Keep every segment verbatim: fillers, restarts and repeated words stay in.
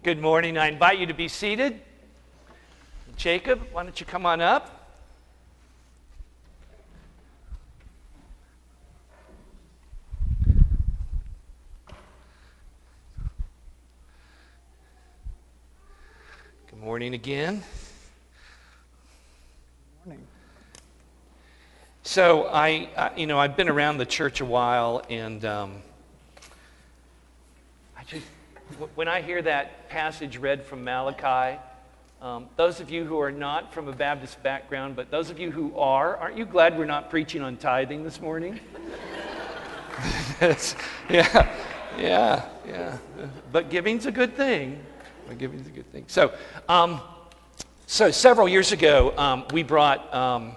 Good morning. I invite you to be seated. Jacob, why don't you come on up? Good morning again. Good morning. So I, I, you know, I've been around the church a while, and um, I just, when I hear that passage read from Malachi, um, those of you who are not from a Baptist background, but those of you who are, aren't you glad we're not preaching on tithing this morning? yeah, yeah, yeah. But giving's a good thing. But giving's a good thing. So, um, so several years ago, um, we brought. Um,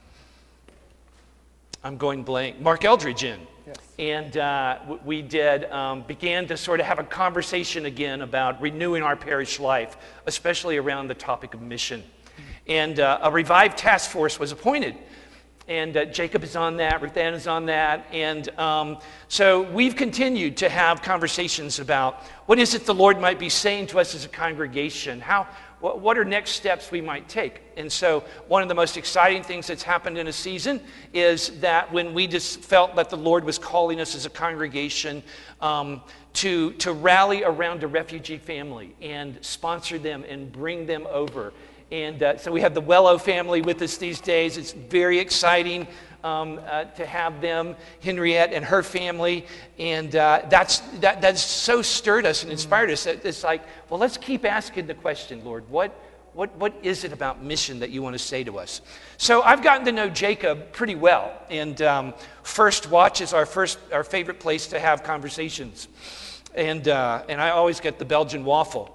I'm going blank. Mark Eldridge in. Yes. And uh, we did, um, began to sort of have a conversation again about renewing our parish life, especially around the topic of mission. And uh, a revived task force was appointed. And uh, Jacob is on that, Ruth Ann is on that. And um, so we've continued to have conversations about what is it the Lord might be saying to us as a congregation? How, what, what are next steps we might take? And so one of the most exciting things that's happened in a season is that when we just felt that the Lord was calling us as a congregation um, to, to rally around a refugee family and sponsor them and bring them over. And uh, so we have the Wello family with us these days. It's very exciting um, uh, to have them, Henriette and her family. And uh, that's, that, that's so stirred us and inspired us. It's like, well, let's keep asking the question, Lord, what, what, what is it about mission that you want to say to us? So I've gotten to know Jacob pretty well. And um, First Watch is our, first, our favorite place to have conversations. And, uh, and I always get the Belgian waffle.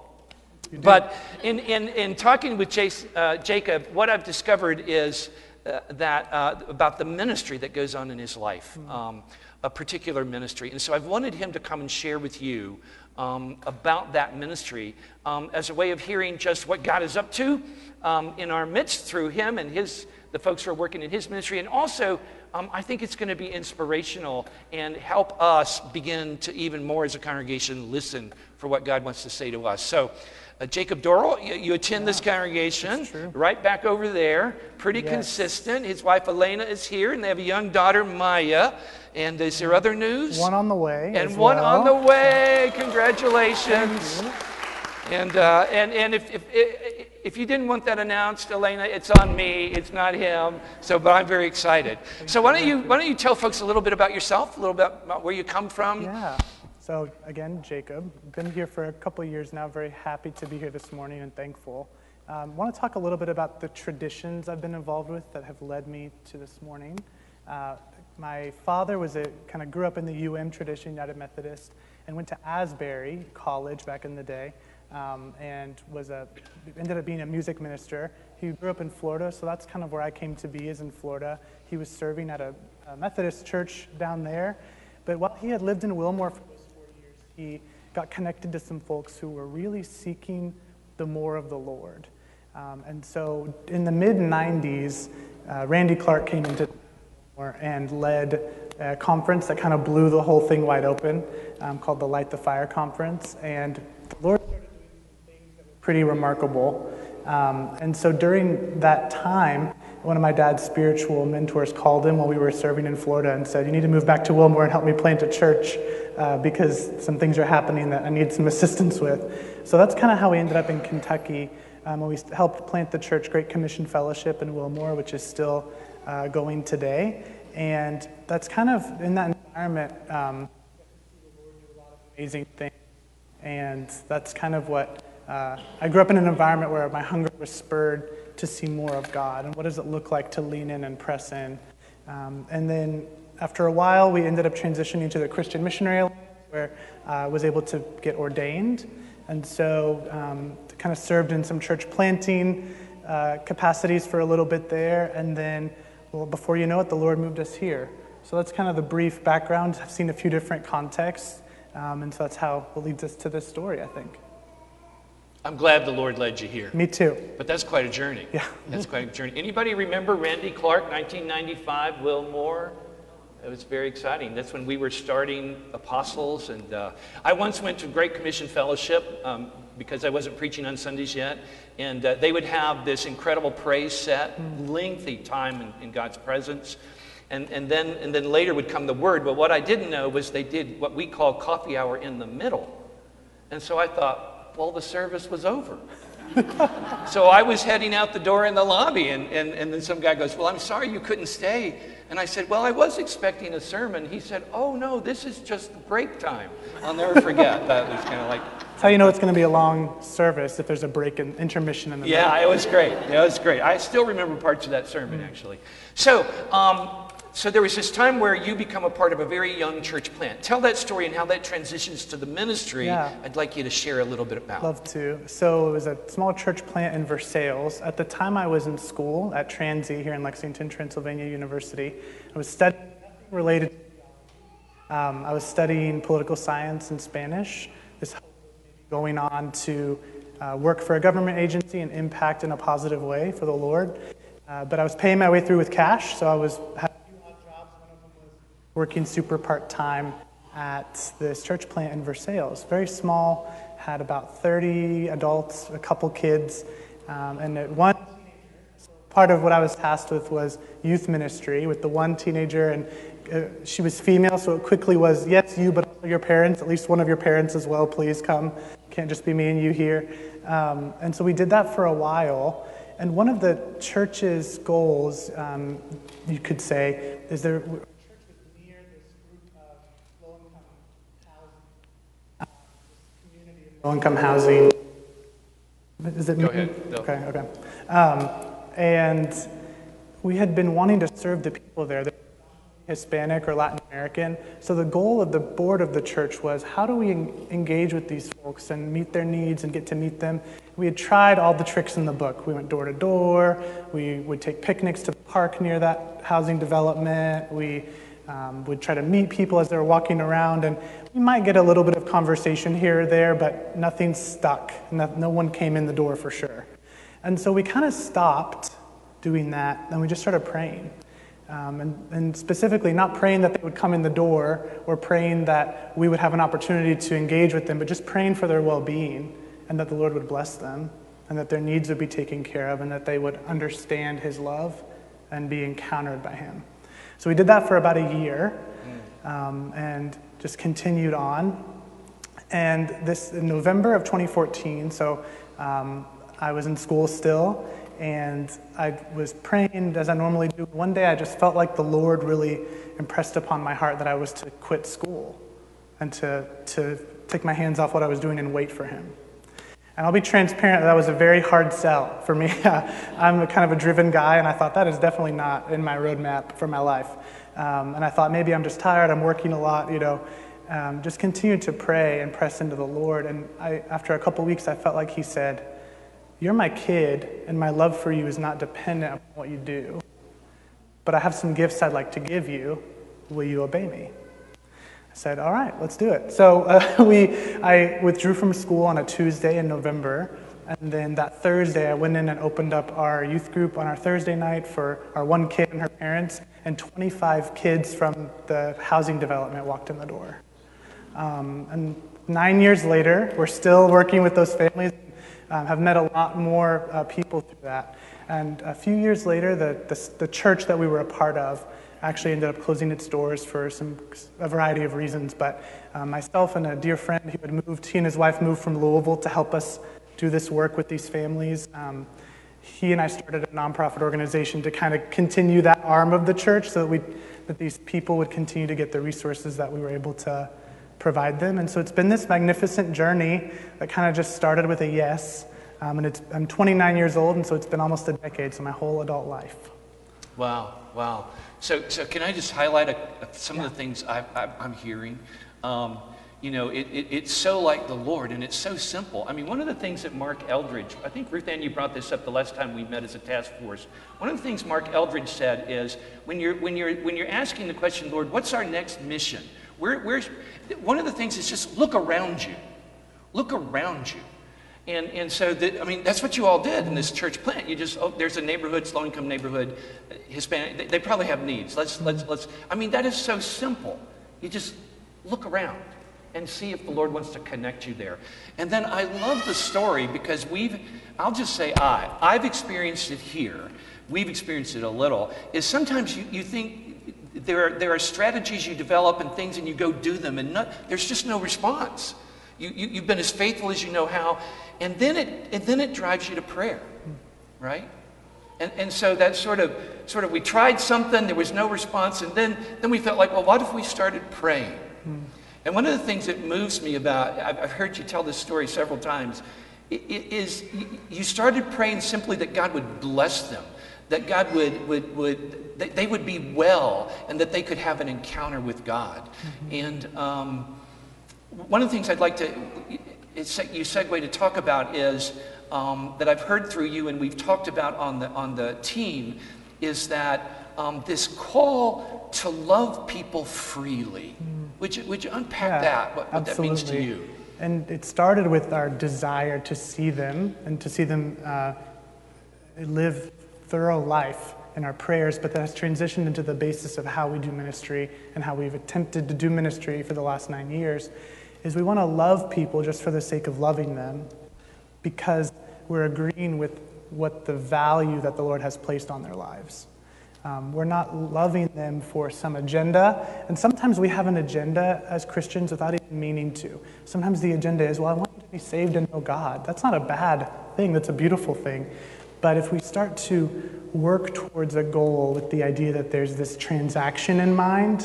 But in, in, in talking with Jace, uh, Jacob, what I've discovered is uh, that uh, about the ministry that goes on in his life, um, a particular ministry. And so I've wanted him to come and share with you um, about that ministry um, as a way of hearing just what God is up to um, in our midst through him and his the folks who are working in his ministry. And also, um, I think it's going to be inspirational and help us begin to even more as a congregation listen for what God wants to say to us. So, Uh, Jacob Dorrell, you, you attend yeah, this congregation, true. right back over there, pretty Yes. consistent. His wife Elena is here, and they have a young daughter, Maya. And is there other news? One on the way. And as one well. on the way. Congratulations. And uh, and and if, if if you didn't want that announced, Elena, it's on me. It's not him. So, but I'm very excited. So why don't you why don't you tell folks a little bit about yourself, a little bit about where you come from? Yeah. So again, Jacob, been here for a couple of years now, very happy to be here this morning and thankful. I um, want to talk a little bit about the traditions I've been involved with that have led me to this morning. Uh, my father was a kind of grew up in the U M tradition, United Methodist, and went to Asbury College back in the day, um, and was a ended up being a music minister. He grew up in Florida, so that's kind of where I came to be, is in Florida. He was serving at a, a Methodist church down there, but while he had lived in Wilmore for he got connected to some folks who were really seeking the more of the Lord. Um, and so in the mid nineties, uh, Randy Clark came into and led a conference that kind of blew the whole thing wide open, um, called the Light the Fire Conference. And the Lord started doing some things that were pretty remarkable. Um, and so during that time, one of my dad's spiritual mentors called him while we were serving in Florida and said, "You need to move back to Wilmore and help me plant a church uh, because some things are happening that I need some assistance with." So that's kind of how we ended up in Kentucky. Um, when we helped plant the church, Great Commission Fellowship in Wilmore, which is still uh, going today. And that's kind of, in that environment, um, amazing things. And that's kind of what, uh, I grew up in an environment where my hunger was spurred to see more of God, and what does it look like to lean in and press in. Um, and then after a while, we ended up transitioning to the Christian Missionary Alliance, where I uh, was able to get ordained, and so um, kind of served in some church planting uh, capacities for a little bit there, and then, well, before you know it, the Lord moved us here. So that's kind of the brief background. I've seen a few different contexts, um, and so that's how it leads us to this story, I think. I'm glad the Lord led you here. Me too. But that's quite a journey. Yeah. That's quite a journey. Anybody remember Randy Clark, nineteen ninety-five, Wilmore? It was very exciting. That's when we were starting Apostles. And uh, I once went to Great Commission Fellowship. Um, because I wasn't preaching on Sundays yet. And uh, they would have this incredible praise set, lengthy time in, in God's presence. And, and, then, and then later would come the word. But what I didn't know was they did what we call coffee hour in the middle. And so I thought, well, the service was over. So I was heading out the door in the lobby, and, and, and then some guy goes, well, I'm sorry you couldn't stay. And I said, well, I was expecting a sermon. He said, oh, no, this is just break time. I'll never forget. That was kind of like... That's how you know it's going to be a long service, if there's a break and intermission in the middle. Yeah, it was great. Yeah, it was great. I still remember parts of that sermon, mm-hmm. actually. So, um, so there was this time where you become a part of a very young church plant. Tell that story and how that transitions to the ministry. Yeah. I'd like you to share a little bit about. Love to. So it was a small church plant in Versailles. At the time I was in school at Transy here in Lexington, Transylvania University. I was studying nothing related. Um, I was studying political science and Spanish. This going on to uh, work for a government agency and impact in a positive way for the Lord. Uh, but I was paying my way through with cash, so I was having a few odd jobs. One of them was working super part-time at this church plant in Versailles. Very small, had about thirty adults, a couple kids, um, and at one part of what I was tasked with was youth ministry with the one teenager, and uh, she was female, so it quickly was, yes, you, but also your parents, at least one of your parents as well, please come. Can't just be me and you here. Um, and so we did that for a while. And one of the church's goals, um, you could say, is there. Our church was near this group of low-income housing, uh, community of low-income housing. Is it Go me? ahead. No. Okay, okay. Um, and we had been wanting to serve the people there. Hispanic or Latin American. So the goal of the board of the church was, how do we en- engage with these folks and meet their needs and get to meet them? We had tried all the tricks in the book. We went door to door. We would take picnics to the park near that housing development. We um, would try to meet people as they were walking around, and we might get a little bit of conversation here or there, but nothing stuck. No, no one came in the door for sure. And so we kind of stopped doing that, and we just started praying. Um, and, and specifically, not praying that they would come in the door or praying that we would have an opportunity to engage with them, but just praying for their well-being and that the Lord would bless them and that their needs would be taken care of and that they would understand His love and be encountered by Him. So we did that for about a year um, and just continued on. And this in November of twenty fourteen, so um, I was in school still, and I was praying as I normally do. One day I just felt like the Lord really impressed upon my heart that I was to quit school and to, to take my hands off what I was doing and wait for Him. And I'll be transparent, that was a very hard sell for me. I'm a kind of a driven guy, and I thought that is definitely not in my roadmap for my life. Um, and I thought maybe I'm just tired, I'm working a lot, you know. Um, just continue to pray and press into the Lord. And I, after a couple weeks, I felt like He said, "You're my kid, and my love for you is not dependent on what you do. But I have some gifts I'd like to give you. Will you obey me?" I said, "All right, let's do it." So uh, we, I withdrew from school on a Tuesday in November, and then that Thursday I went in and opened up our youth group on our Thursday night for our one kid and her parents, and twenty-five kids from the housing development walked in the door. Um, and nine years later, we're still working with those families. Um, have met a lot more uh, people through that. And a few years later, the, the the church that we were a part of actually ended up closing its doors for some a variety of reasons. But um, myself and a dear friend who had moved, he and his wife moved from Louisville to help us do this work with these families. Um, he and I started a nonprofit organization to kind of continue that arm of the church so that we that these people would continue to get the resources that we were able to provide them. And so it's been this magnificent journey that kind of just started with a yes. Um, and it's, I'm twenty-nine years old, and so it's been almost a decade, so my whole adult life. Wow, wow. So, so can I just highlight a, a, some Yeah. of the things I, I, I'm hearing? Um, you know, it, it, it's so like the Lord, and it's so simple. I mean, one of the things that Mark Eldridge, I think Ruth Ann, you brought this up the last time we met as a task force. One of the things Mark Eldridge said is, when you're when you're when you're asking the question, Lord, what's our next mission? Where, where's one of the things is just look around you, look around you. And and so, that, I mean, that's what you all did in this church plant. You just, oh, there's a neighborhood, low-income neighborhood, Hispanic, they, they probably have needs. Let's, let's, let's, I mean, that is so simple. You just look around. and see if the Lord wants to connect you there. And then I love the story because we've, I'll just say I, I've experienced it here. We've experienced it a little, is sometimes you, you think there are, there are strategies you develop and things and you go do them and not, there's just no response. You, you, you've been as faithful as you know how, and then it, and then it drives you to prayer, right? And, and so that sort of, sort of, we tried something, there was no response, and then, then we felt like, well, what if we started praying? Mm. And one of the things that moves me about, I've, I've heard you tell this story several times, is you started praying simply that God would bless them, that God would, would, would that they would be well, and that they could have an encounter with God. Mm-hmm. And um, one of the things I'd like to, you segue to talk about is, Um, that I've heard through you and we've talked about on the on the team is that um, this call to love people freely. Mm. Would you would you unpack yeah, that? What, what that means to you? And it started with our desire to see them and to see them uh, live thorough life in our prayers, but that has transitioned into the basis of how we do ministry and how we've attempted to do ministry for the last nine years. Is we want to love people just for the sake of loving them, because we're agreeing with what the value that the Lord has placed on their lives. Um, we're not loving them for some agenda, and sometimes we have an agenda as Christians without even meaning to. Sometimes the agenda is, well, I want them to be saved and know God. That's not a bad thing, that's a beautiful thing. But if we start to work towards a goal with the idea that there's this transaction in mind,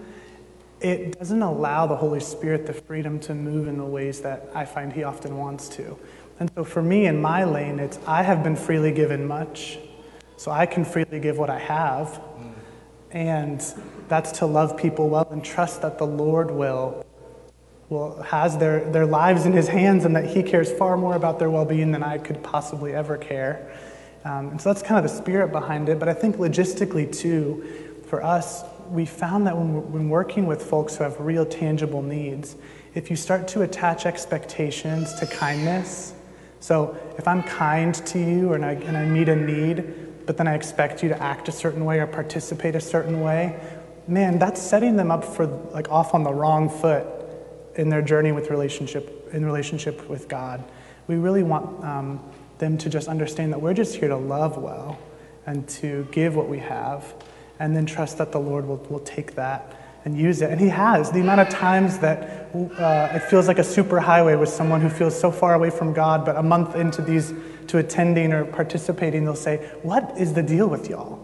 it doesn't allow the Holy Spirit the freedom to move in the ways that I find he often wants to. And so for me, in my lane, it's I have been freely given much, so I can freely give what I have. Mm. And that's to love people well and trust that the Lord will, will has their, their lives in his hands and that he cares far more about their well-being than I could possibly ever care. Um, and so that's kind of the spirit behind it. But I think logistically, too, for us, we found that when, we're, when working with folks who have real tangible needs, if you start to attach expectations to kindness, so if I'm kind to you and I, and I meet a need, but then I expect you to act a certain way or participate a certain way, man, that's setting them up for like off on the wrong foot in their journey with relationship, in relationship with God. We really want um, them to just understand that we're just here to love well and to give what we have, and then trust that the Lord will, will take that and use it. And he has. The amount of times that uh, it feels like a super highway with someone who feels so far away from God, but a month into these, to attending or participating, they'll say, what is the deal with y'all?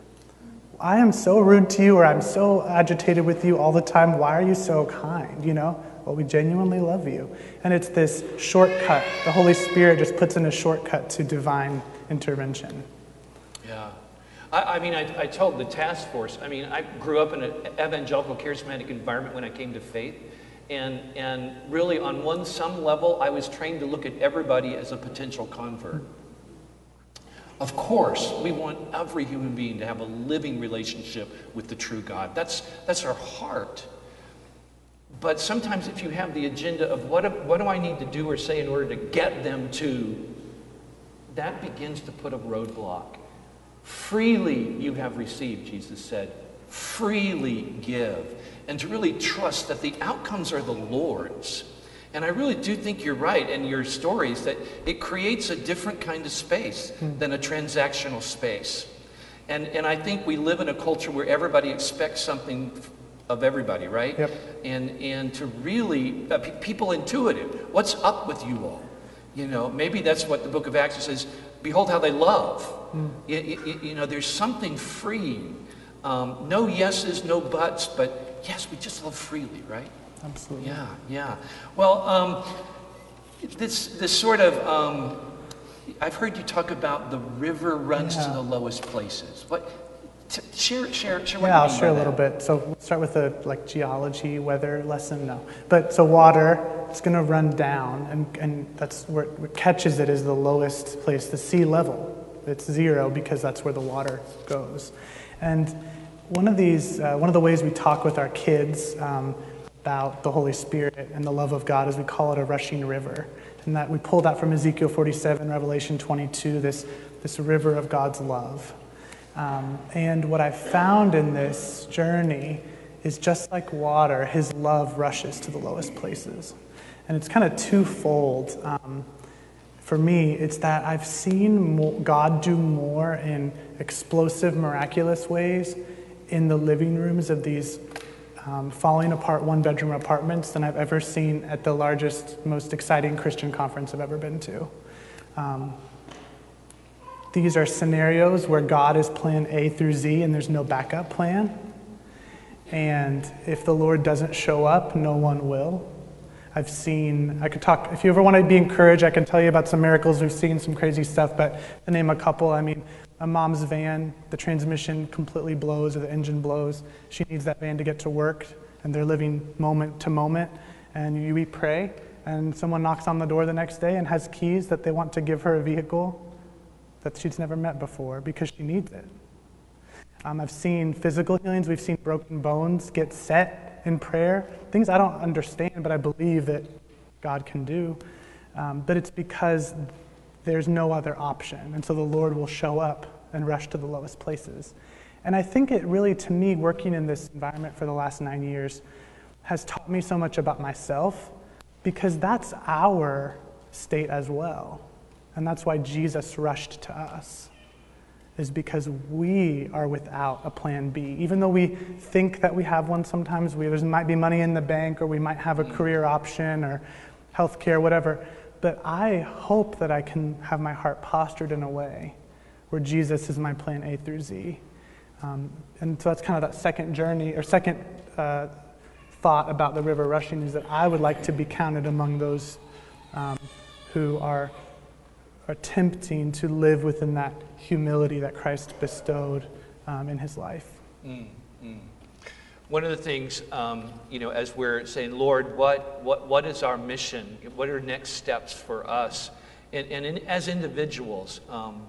I am so rude to you, or I'm so agitated with you all the time. Why are you so kind? You know, well, we genuinely love you. And it's this shortcut. The Holy Spirit just puts in a shortcut to divine intervention. Yeah. I, I mean, I, I told the task force, I mean, I grew up in an evangelical charismatic environment when I came to faith. And, and really, on one some level, I was trained to look at everybody as a potential convert. Of course, we want every human being to have a living relationship with the true God. That's, that's our heart. But sometimes if you have the agenda of what, what do I need to do or say in order to get them to, that begins to put a roadblock. Freely you have received, Jesus said. Freely give. And to really trust that the outcomes are the Lord's. And I really do think you're right in your stories that it creates a different kind of space than a transactional space. And, and I think we live in a culture where everybody expects something of everybody, right? Yep. And, and to really, uh, pe- people intuitive, what's up with you all? You know, maybe that's what the book of Acts says, behold how they love. Mm. You, you, you know, there's something freeing. Um, no yeses, no buts, but yes, we just love freely, right? Absolutely. Yeah, yeah. Well, um, this this sort of, um, I've heard you talk about the river runs yeah. to the lowest places. What? T- share, share, share. What yeah, you I'll mean share a by little that. bit. So we'll start with a like geology, weather lesson. No, but so water, it's going to run down, and and that's where what catches it is the lowest place, the sea level. It's zero because that's where the water goes, and one of these, uh, one of the ways we talk with our kids um, about the Holy Spirit and the love of God is we call it a rushing river, and that we pull that from Ezekiel forty-seven, Revelation twenty-two, this this river of God's love. Um, and what I found in this journey is just like water, his love rushes to the lowest places. And it's kind of twofold. Um, for me, it's that I've seen mo- God do more in explosive, miraculous ways in the living rooms of these um, falling apart one-bedroom apartments than I've ever seen at the largest, most exciting Christian conference I've ever been to. Um, these are scenarios where God is plan A through Z and there's no backup plan. And if the Lord doesn't show up, no one will. I've seen, I could talk, if you ever want to be encouraged, I can tell you about some miracles. We've seen some crazy stuff, but to name a couple, I mean, a mom's van, the transmission completely blows or the engine blows. She needs that van to get to work, and they're living moment to moment. And you, we pray, and someone knocks on the door the next day and has keys that they want to give her a vehicle that she's never met before because she needs it. Um, I've seen physical healings. We've seen broken bones get set in prayer. Things I don't understand, but I believe that God can do. Um, but it's because there's no other option. And so the Lord will show up and rush to the lowest places. And I think it really, to me, working in this environment for the last nine years has taught me so much about myself, because that's our state as well. And that's why Jesus rushed to us, is because we are without a plan B. Even though we think that we have one sometimes, we, there might be money in the bank, or we might have a career option or healthcare, whatever. But I hope that I can have my heart postured in a way where Jesus is my plan A through Z. Um, and so that's kind of that second journey, or second uh, thought about the river rushing, is that I would like to be counted among those um, who are attempting to live within that humility that Christ bestowed um, in his life. Mm, mm. One of the things, um, you know, as we're saying, Lord, what what what is our mission? What are next steps for us? And, and in, as individuals, um,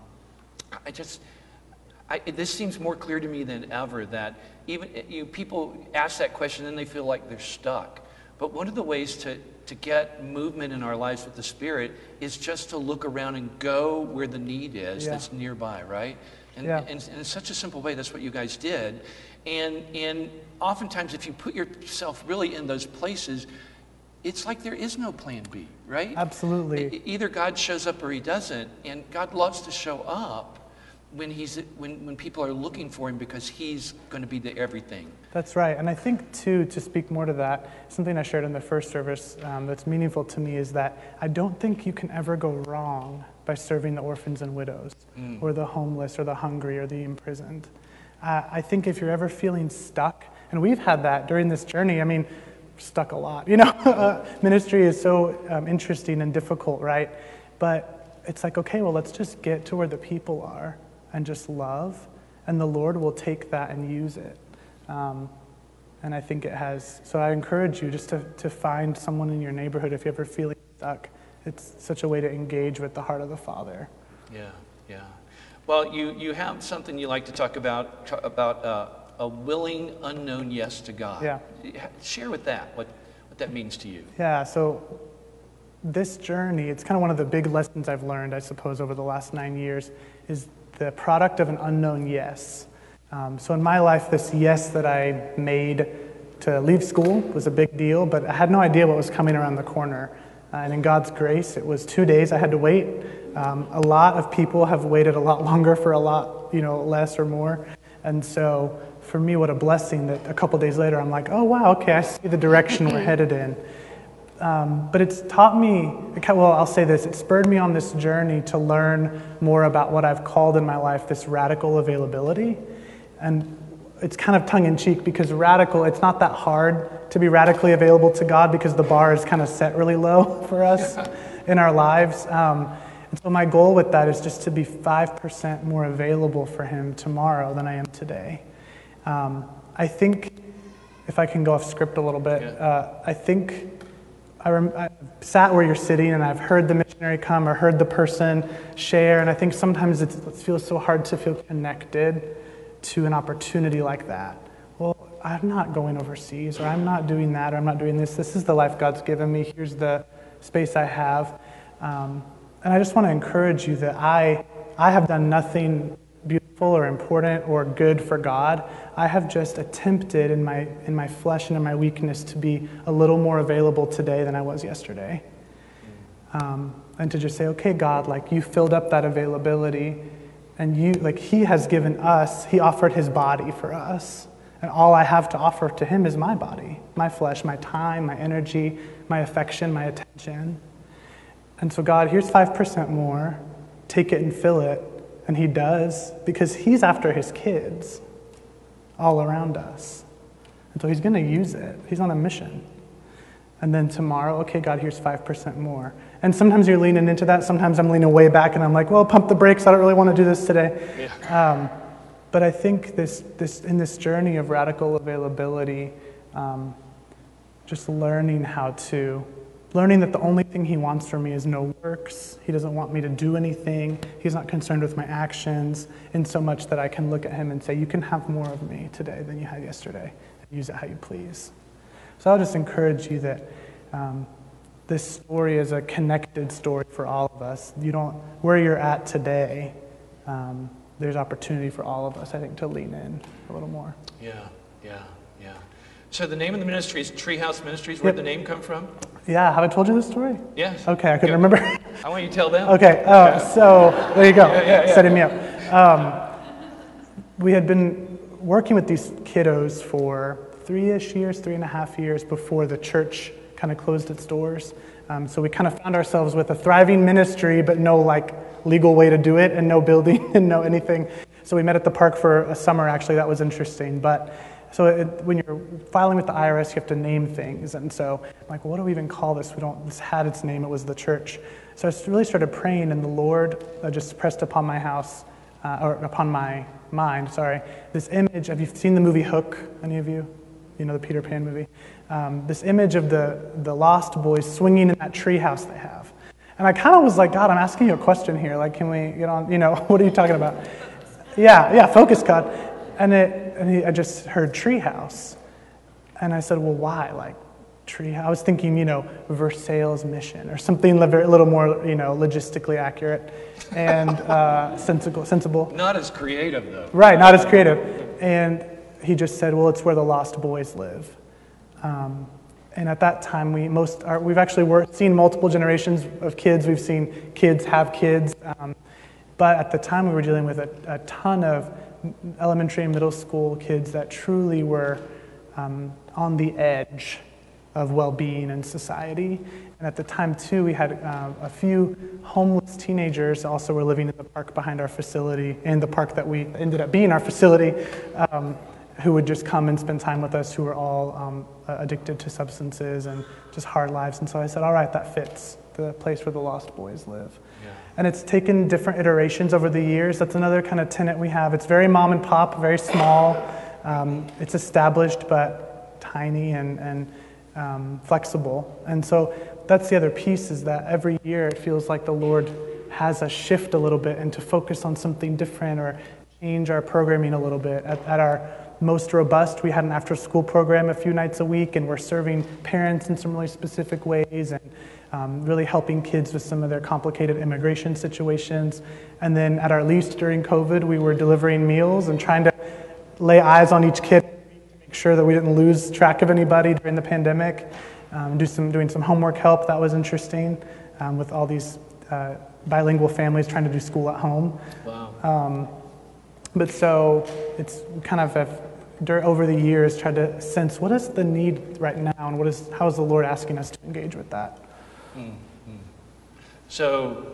I just, I, this seems more clear to me than ever that even you know, people ask that question and they feel like they're stuck. But one of the ways to, to get movement in our lives with the Spirit is just to look around and go where the need is yeah. that's nearby, right? And, yeah. and, and in such a simple way, that's what you guys did. And, and oftentimes, if you put yourself really in those places, it's like there is no plan B, right? Absolutely. E- either God shows up or he doesn't. And God loves to show up when he's when, when people are looking for him, because he's going to be the everything. That's right. And I think, too, to speak more to that, something I shared in the first service um, that's meaningful to me is that I don't think you can ever go wrong by serving the orphans and widows mm. or the homeless or the hungry or the imprisoned. Uh, I think if you're ever feeling stuck, and we've had that during this journey, I mean, stuck a lot. You know, uh, ministry is so um, interesting and difficult, right? But it's like, okay, well, let's just get to where the people are and just love, and the Lord will take that and use it. Um, and I think it has. So I encourage you just to, to find someone in your neighborhood if you're ever feeling stuck. It's such a way to engage with the heart of the Father. Yeah, yeah. Well, you, you have something you like to talk about, talk about uh, a willing, unknown yes to God. Yeah. Share with that what, what that means to you. Yeah, so this journey, it's kind of one of the big lessons I've learned, I suppose, over the last nine years, is the product of an unknown yes. Um, so in my life, this yes that I made to leave school was a big deal, but I had no idea what was coming around the corner. Uh, and in God's grace, it was two days I had to wait. Um, a lot of people have waited a lot longer for a lot, you know, less or more. And so for me, what a blessing that a couple days later, I'm like, oh, wow, okay, I see the direction we're headed in. Um, but it's taught me, well, I'll say this, it spurred me on this journey to learn more about what I've called in my life this radical availability. And it's kind of tongue-in-cheek, because radical, it's not that hard to be radically available to God, because the bar is kind of set really low for us in our lives. Um, and so my goal with that is just to be five percent more available for him tomorrow than I am today. Um, I think, if I can go off script a little bit, uh, I think I, rem- I sat where you're sitting, and I've heard the missionary come or heard the person share, and I think sometimes it's, it feels so hard to feel connected to an opportunity like that. Well, I'm not going overseas, or I'm not doing that, or I'm not doing this. This is the life God's given me. Here's the space I have. Um, and I just want to encourage you that I, I have done nothing beautiful useful or important or good for God. I have just attempted in my in my flesh and in my weakness to be a little more available today than I was yesterday. Um, and to just say, okay, God, like you filled up that availability, and you, like he has given us, he offered his body for us. And all I have to offer to him is my body, my flesh, my time, my energy, my affection, my attention. And so God, here's five percent more, take it and fill it. And he does, because he's after his kids all around us. And so he's going to use it. He's on a mission. And then tomorrow, okay, God, here's five percent more. And sometimes you're leaning into that. Sometimes I'm leaning way back and I'm like, well, pump the brakes. I don't really want to do this today. Yeah. Um, but I think this, this in this journey of radical availability, um, just learning how to, learning that the only thing he wants from me is no works. He doesn't want me to do anything. He's not concerned with my actions in so much that I can look at him and say, you can have more of me today than you had yesterday. Use it how you please. So I'll just encourage you that um, this story is a connected story for all of us. You don't, where you're at today, um, there's opportunity for all of us, I think, to lean in a little more. Yeah, yeah, yeah. So the name of the ministry is Treehouse Ministries. Where'd yep. the name come from? Yeah, have I told you this story? Yes. Okay, I couldn't Go. remember. I want you to tell them. Okay, uh, so there you go, yeah, yeah, yeah. setting me up. Um, we had been working with these kiddos for three-ish years, three and a half years before the church kind of closed its doors. Um, so we kind of found ourselves with a thriving ministry, but no like legal way to do it, and no building and no anything. So we met at the park for a summer, actually. That was interesting. But so it, when you're filing with the I R S, you have to name things. And so I'm like, well, what do we even call this? We don't, this had its name, it was the church. So I really started praying, and the Lord uh, just pressed upon my house, uh, or upon my mind, sorry, this image. Have you seen the movie Hook, any of you? You know, the Peter Pan movie? Um, this image of the, the lost boys swinging in that treehouse they have. And I kind of was like, God, I'm asking you a question here. Like, can we get on, you know, what are you talking about? Yeah, yeah, focus, God. And it, and he, I just heard treehouse. And I said, well, why? Like, treehouse? I was thinking, you know, Versailles mission or something a little more, you know, logistically accurate and uh, sensible, sensible. Not as creative, though. Right, not as creative. And he just said, well, it's where the lost boys live. Um, and at that time, we most are, we've actually worked, seen multiple generations of kids. We've seen kids have kids. Um, but at the time, we were dealing with a, a ton of elementary and middle school kids that truly were um, on the edge of well-being in society. And at the time, too, we had uh, a few homeless teenagers also were living in the park behind our facility, in the park that we ended up being our facility, um, who would just come and spend time with us, who were all um, addicted to substances and just hard lives. And so I said, all right, that fits, the place where the lost boys live. Yeah. And it's taken different iterations over the years. That's another kind of tenet we have. It's very mom and pop, very small. Um, it's established, but tiny and, and um, flexible. And so that's the other piece, is that every year it feels like the Lord has us shift a little bit and to focus on something different or change our programming a little bit. At, at our most robust, we had an after-school program a few nights a week, and we're serving parents in some really specific ways and um, really helping kids with some of their complicated immigration situations. And then at our least during COVID, we were delivering meals and trying to lay eyes on each kid to make sure that we didn't lose track of anybody during the pandemic. Um, do some doing some homework help. That was interesting um, with all these uh, bilingual families trying to do school at home. Wow. Um, but so it's kind of a, over the years tried to sense what is the need right now, and what is how is the Lord asking us to engage with that. Mm-hmm. So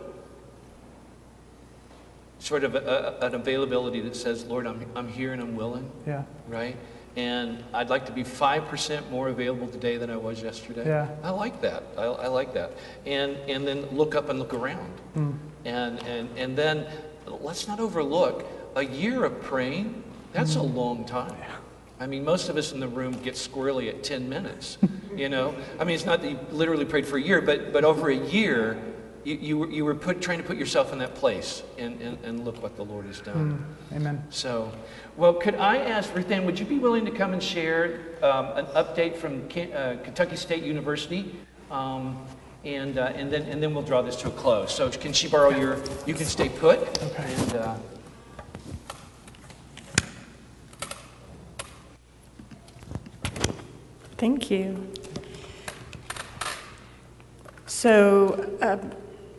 sort of a, a, an availability that says, Lord, I'm, I'm here and I'm willing. Yeah. Right? And I'd like to be five percent more available today than I was yesterday. Yeah. I like that. I, I like that. And and then look up and look around. Mm. And, and, and then let's not overlook a year of praying. That's mm. a long time. I mean, most of us in the room get squirrely at ten minutes, you know? I mean, it's not that you literally prayed for a year, but but over a year, you, you, were, you were put, trying to put yourself in that place, and, and, and look what the Lord has done. Mm, amen. So, well, could I ask, Ruth Ann, would you be willing to come and share um, an update from K- uh, Kentucky State University? Um, and uh, and then and then we'll draw this to a close. So can she borrow your, you can stay put. Okay. And, uh, Thank you. So, um,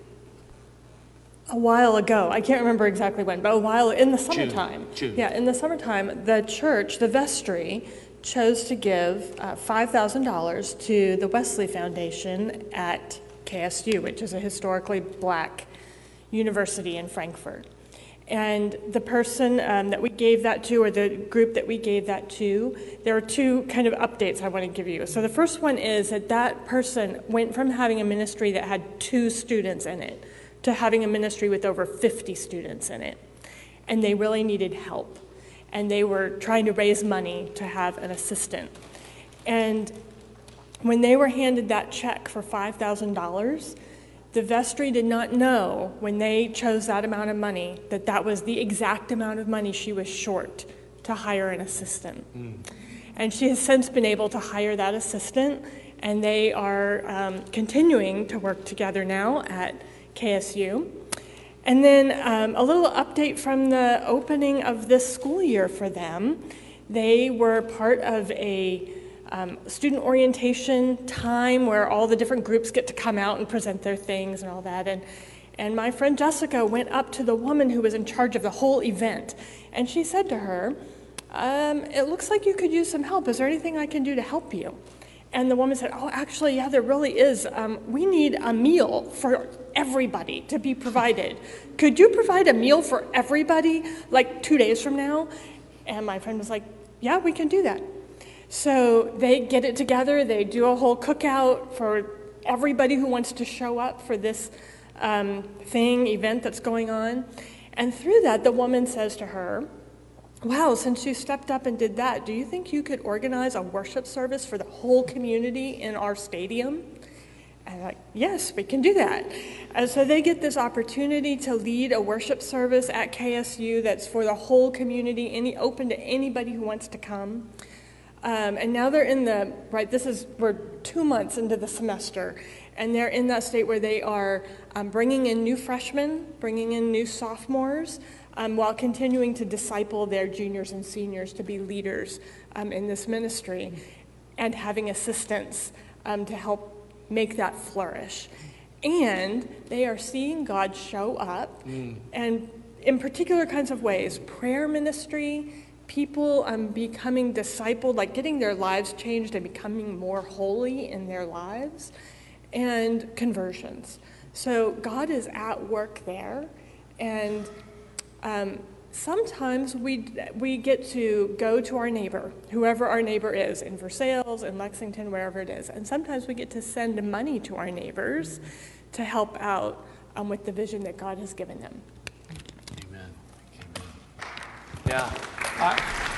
a while ago, I can't remember exactly when, but a while in the summertime. June. June. Yeah, in the summertime, the church, the vestry, chose to give uh, five thousand dollars to the Wesley Foundation at K S U, which is a historically black university in Frankfurt. And the person um, that we gave that to, or the group that we gave that to, there are two kind of updates I want to give you. So the first one is that that person went from having a ministry that had two students in it to having a ministry with over fifty students in it. And they really needed help. And they were trying to raise money to have an assistant. And when they were handed that check for five thousand dollars, the vestry did not know when they chose that amount of money that that was the exact amount of money she was short to hire an assistant. Mm. And she has since been able to hire that assistant, and they are um, continuing to work together now at K S U. And then um, a little update from the opening of this school year for them. They were part of a Um, student orientation time where all the different groups get to come out and present their things and all that. And, and my friend Jessica went up to the woman who was in charge of the whole event. And she said to her, um, it looks like you could use some help. Is there anything I can do to help you? And the woman said, oh, actually, yeah, there really is. Um, we need a meal for everybody to be provided. Could you provide a meal for everybody like two days from now? And my friend was like, yeah, we can do that. So they get it together, they do a whole cookout for everybody who wants to show up for this um, thing, event that's going on. And through that, the woman says to her, wow, since you stepped up and did that, do you think you could organize a worship service for the whole community in our stadium? And I'm like, yes, we can do that. And so they get this opportunity to lead a worship service at K S U that's for the whole community, any open to anybody who wants to come. Um, and now they're in the, right, this is, we're two months into the semester, and they're in that state where they are um, bringing in new freshmen, bringing in new sophomores, um, while continuing to disciple their juniors and seniors to be leaders um, in this ministry, and having assistants um, to help make that flourish. And they are seeing God show up, mm. and in particular kinds of ways, prayer ministry, people um, becoming discipled, like getting their lives changed and becoming more holy in their lives, and conversions. So God is at work there, and um, sometimes we we get to go to our neighbor, whoever our neighbor is, in Versailles, in Lexington, wherever it is, and sometimes we get to send money to our neighbors to help out um, with the vision that God has given them. Amen. Amen. Yeah. I,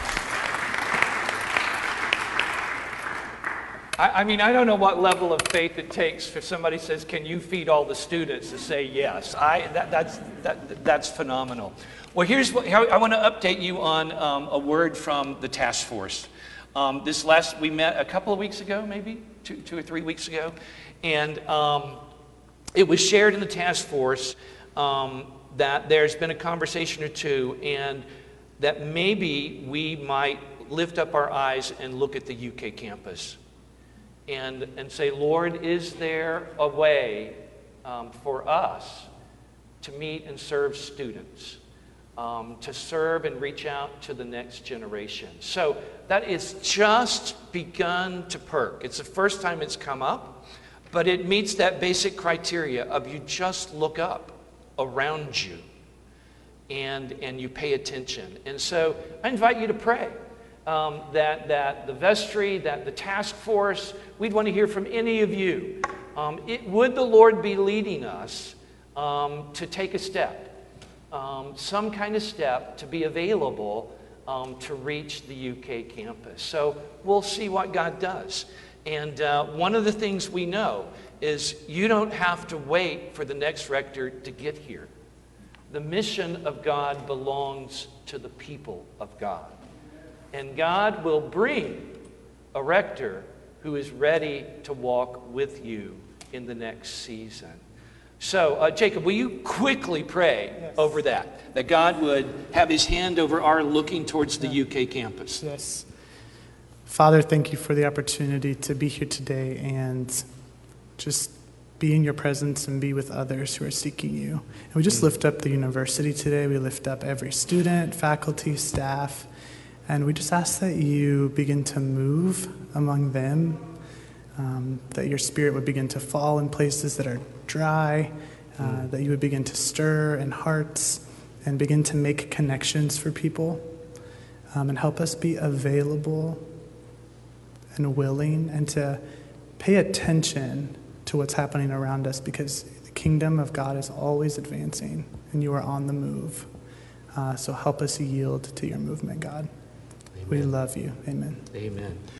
I mean, I don't know what level of faith it takes if somebody says, can you feed all the students, to say yes. I, that, that's, that, that's phenomenal. Well, here's what I want to update you on um, a word from the task force. Um, this last, we met a couple of weeks ago, maybe, two, two or three weeks ago, and um, it was shared in the task force um, that there's been a conversation or two, and that maybe we might lift up our eyes and look at the U K campus and, and say, Lord, is there a way um, for us to meet and serve students, um, to serve and reach out to the next generation? So that is just begun to perk. It's the first time it's come up, but it meets that basic criteria of you just look up around you. And, and you pay attention. And so I invite you to pray um, that, that the vestry, that the task force, we'd want to hear from any of you. Um, it, would the Lord be leading us um, to take a step, um, some kind of step to be available um, to reach the U K campus? So we'll see what God does. And uh, one of the things we know is you don't have to wait for the next rector to get here. The mission of God belongs to the people of God. And God will bring a rector who is ready to walk with you in the next season. So, uh, Jacob, will you quickly pray yes. over that? That God would have his hand over our looking towards the U K campus. Yes. Father, thank you for the opportunity to be here today and just be in your presence and be with others who are seeking you. And we just lift up the university today. We lift up every student, faculty, staff, and we just ask that you begin to move among them, um, that your spirit would begin to fall in places that are dry, uh, that you would begin to stir in hearts and begin to make connections for people, um, and help us be available and willing and to pay attention to what's happening around us, because the kingdom of God is always advancing and you are on the move. Uh, so help us yield to your movement, God. Amen. We love you. Amen. Amen.